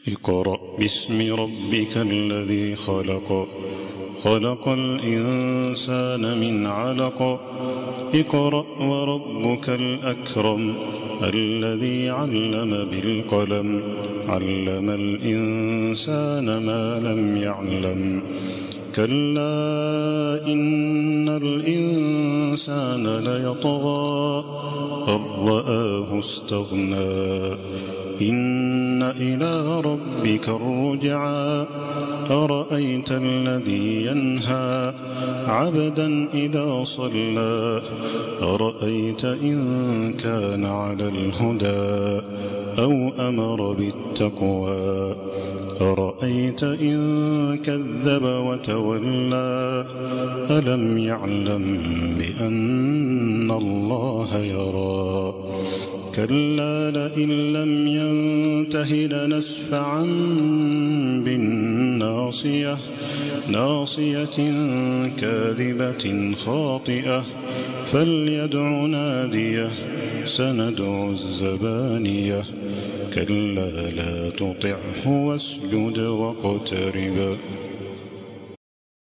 اقرأ باسم ربك الذي خلق خلق الإنسان من علق اقرأ وربك الأكرم الذي علم بالقلم علم الإنسان ما لم يعلم كلا إن الإنسان ليطغى أن رآه استغنى إن إلى ربك الرجعى أرأيت الذي ينهى عبدا إذا صلى أرأيت إن كان على الهدى أو أمر بالتقوى أرأيت إن كذب وتولى ألم يعلم بأن الله يرى كلا لئن لم ينته لنسفعا بالناصية ناصية كاذبة خاطئة فليدع ناديه سندع الزبانية كلا لا تطعه واسجد واقترب